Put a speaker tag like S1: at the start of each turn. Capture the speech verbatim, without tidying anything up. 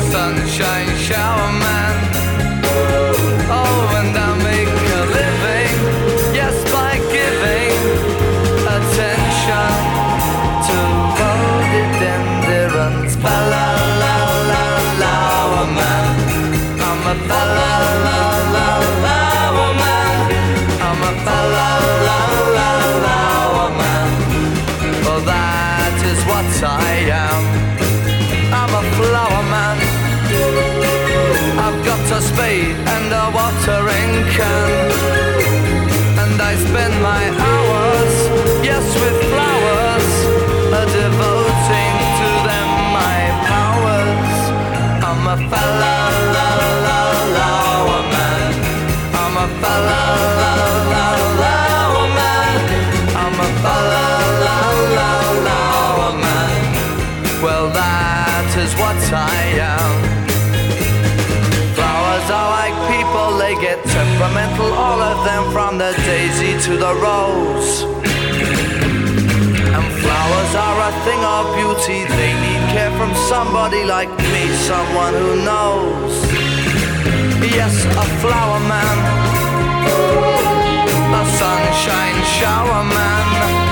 S1: sunshine shower man. Oh, and I make a living, yes, by giving attention to rhododendrons. Fa la la la la man. I'm a fa la la la la man. I'm a fa la la la la man. Well, that is what I am. I'm a flower man. I've got a spade and a watering can, and I spend my hours, yes, with flowers, a devoting to them my powers. I'm a fa la la la la man. I'm a fa la la la la man. I'm a fa la la la la man. Well, that is what I am. Flowers are like people, they get temperamental, all of them, from the daisy to the rose. And flowers are a thing of beauty, they need care from somebody like me, someone who knows. Yes, a flower man, a sunshine shower man.